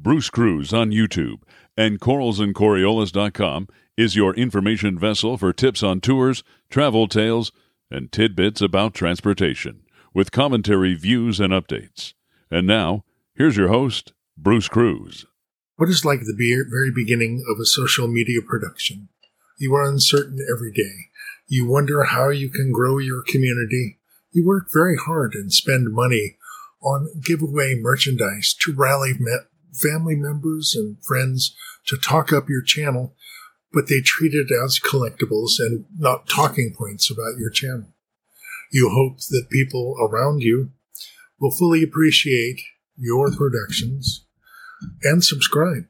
Bruce Cruise on YouTube and coralsandcoriolis.com is your information vessel for tips on tours, travel tales, and tidbits about transportation, with commentary, views, and updates. And now, here's your host, Bruce Cruise. What is like the very beginning of a social media production? You are uncertain every day. You wonder how you can grow your community. You work very hard and spend money on giveaway merchandise to rally family members and friends to talk up your channel, but they treat it as collectibles and not talking points about your channel. You hope that people around you will fully appreciate your productions and subscribe.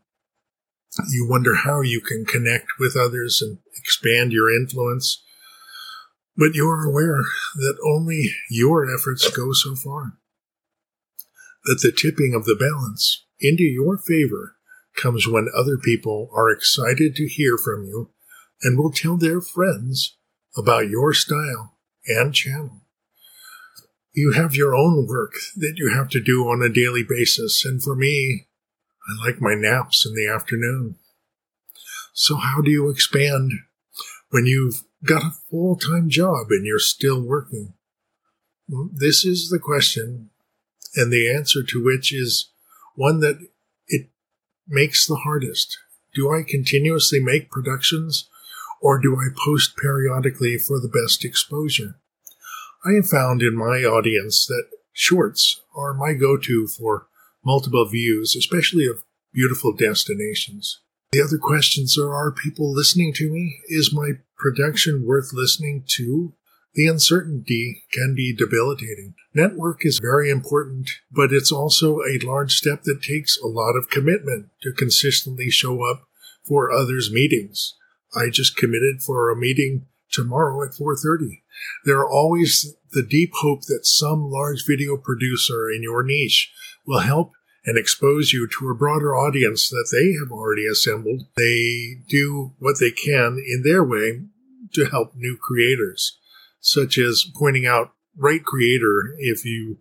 You wonder how you can connect with others and expand your influence, but you are aware that only your efforts go so far. That the tipping of the balance into your favor comes when other people are excited to hear from you and will tell their friends about your style and channel. You have your own work that you have to do on a daily basis, and for me, I like my naps in the afternoon. So how do you expand when you've got a full-time job and you're still working? This is the question, and the answer to which is one that it makes the hardest. Do I continuously make productions, or do I post periodically for the best exposure? I have found in my audience that shorts are my go-to for multiple views, especially of beautiful destinations. The other questions are people listening to me? Is my production worth listening to? The uncertainty can be debilitating. Network is very important, but it's also a large step that takes a lot of commitment to consistently show up for others' meetings. I just committed for a meeting tomorrow at 4:30. There are always the deep hope that some large video producer in your niche will help and expose you to a broader audience that they have already assembled. They do what they can in their way to help new creators, such as pointing out, right creator if you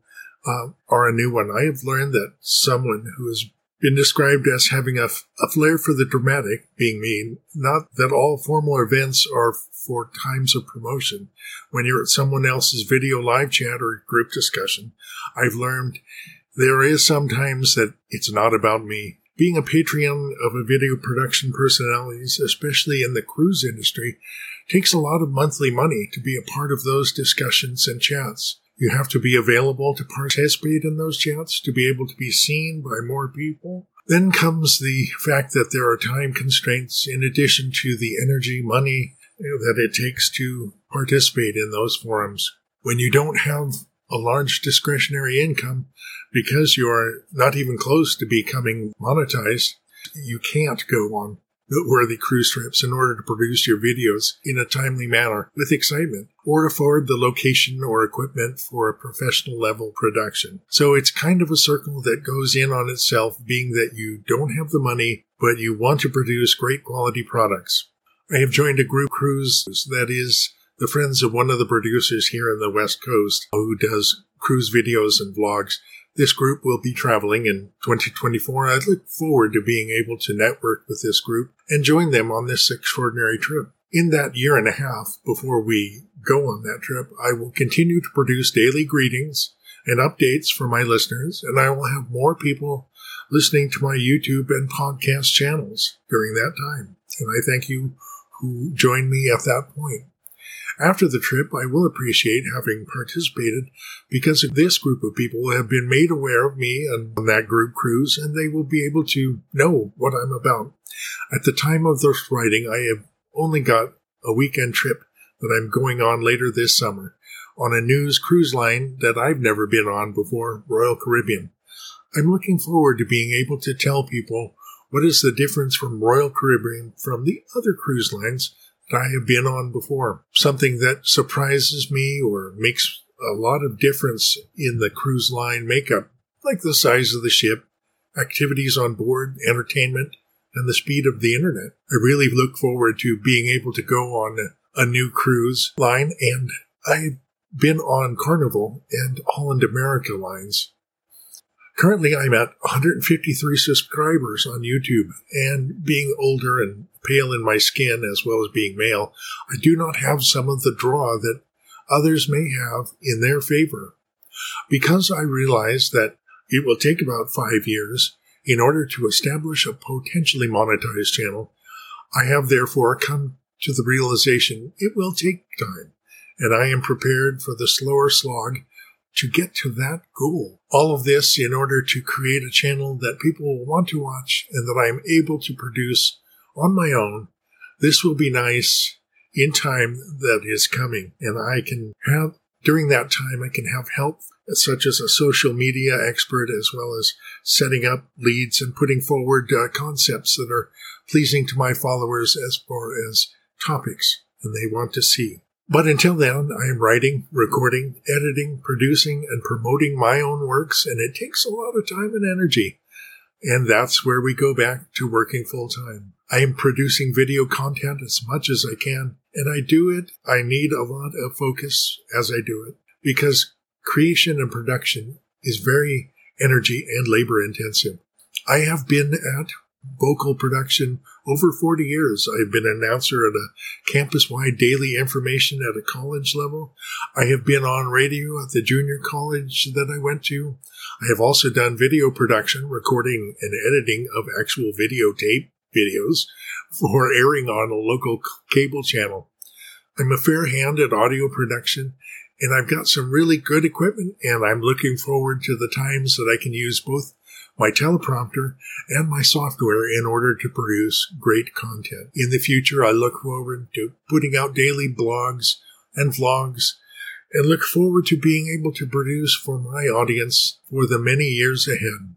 are a new one. I have learned that someone who has been described as having a flair for the dramatic, being me, not that all formal events are for times of promotion. When you're at someone else's video live chat or group discussion, I've learned there is sometimes that it's not about me. Being a Patreon of a video production personalities, especially in the cruise industry, takes a lot of monthly money to be a part of those discussions and chats. You have to be available to participate in those chats, to be able to be seen by more people. Then comes the fact that there are time constraints in addition to the energy, money that it takes to participate in those forums. When you don't have a large discretionary income because you are not even close to becoming monetized, you can't go on noteworthy cruise trips in order to produce your videos in a timely manner with excitement, or afford the location or equipment for a professional level production. So it's kind of a circle that goes in on itself, being that you don't have the money, but you want to produce great quality products. I have joined a group cruise that is the friends of one of the producers here on the West Coast who does cruise videos and vlogs. This group will be traveling in 2024. I look forward to being able to network with this group and join them on this extraordinary trip. In that year and a half before we go on that trip, I will continue to produce daily greetings and updates for my listeners, and I will have more people listening to my YouTube and podcast channels during that time. And I thank you who joined me at that point. After the trip, I will appreciate having participated because this group of people have been made aware of me and on that group cruise, and they will be able to know what I'm about. At the time of this writing, I have only got a weekend trip that I'm going on later this summer on a news cruise line that I've never been on before, Royal Caribbean. I'm looking forward to being able to tell people what is the difference from Royal Caribbean from the other cruise lines I have been on before. Something that surprises me or makes a lot of difference in the cruise line makeup, like the size of the ship, activities on board, entertainment, and the speed of the internet. I really look forward to being able to go on a new cruise line, and I've been on Carnival and Holland America lines. Currently, I'm at 153 subscribers on YouTube, and being older and pale in my skin as well as being male, I do not have some of the draw that others may have in their favor. Because I realize that it will take about 5 years in order to establish a potentially monetized channel, I have therefore come to the realization it will take time, and I am prepared for the slower slog to get to that goal. All of this in order to create a channel that people will want to watch and that I am able to produce on my own. This will be nice in time that is coming, and I can have, during that time, I can have help such as a social media expert, as well as setting up leads and putting forward concepts that are pleasing to my followers as far as topics and they want to see. But until then, I am writing, recording, editing, producing, and promoting my own works, and it takes a lot of time and energy. And that's where we go back to working full time. I am producing video content as much as I can, and I do it. I need a lot of focus as I do it, because creation and production is very energy and labor intensive. I have been at vocal production over 40 years. I've been an announcer at a campus-wide daily information at a college level. I have been on radio at the junior college that I went to. I have also done video production, recording and editing of actual videotape videos for airing on a local cable channel. I'm a fair hand at audio production, and I've got some really good equipment, and I'm looking forward to the times that I can use both my teleprompter and my software in order to produce great content. In the future, I look forward to putting out daily blogs and vlogs, and look forward to being able to produce for my audience for the many years ahead.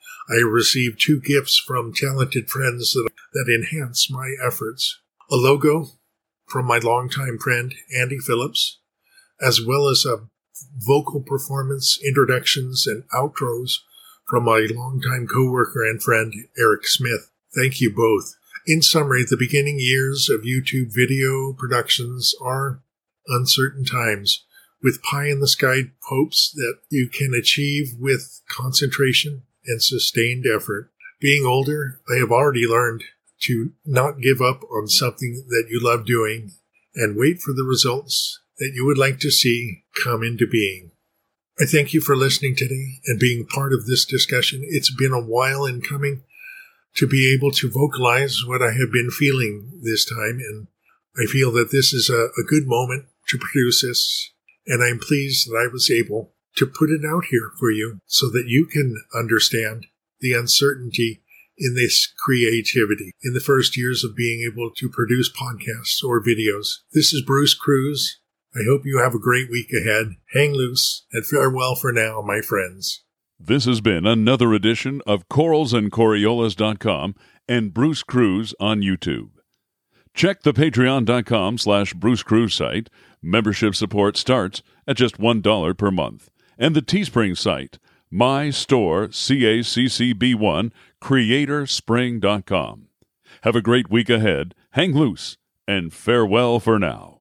I received 2 gifts from talented friends that enhance my efforts. A logo from my longtime friend, Andy Phillips, as well as a vocal performance introductions and outros from my longtime co-worker and friend, Eric Smith. Thank you both. In summary, the beginning years of YouTube video productions are uncertain times, with pie-in-the-sky hopes that you can achieve with concentration and sustained effort. Being older, I have already learned to not give up on something that you love doing and wait for the results that you would like to see come into being. I thank you for listening today and being part of this discussion. It's been a while in coming to be able to vocalize what I have been feeling this time, and I feel that this is a good moment to produce this, and I'm pleased that I was able to put it out here for you so that you can understand the uncertainty in this creativity in the first years of being able to produce podcasts or videos. This is Bruce Cruz. I hope you have a great week ahead. Hang loose, and farewell for now, my friends. This has been another edition of CoralsandCoriolis.com and Bruce Cruz on YouTube. Check the Patreon.com/Bruce Cruz site. Membership support starts at just $1 per month. And the Teespring site, My Store, CACCB1, CreatorSpring.com. Have a great week ahead. Hang loose, and farewell for now.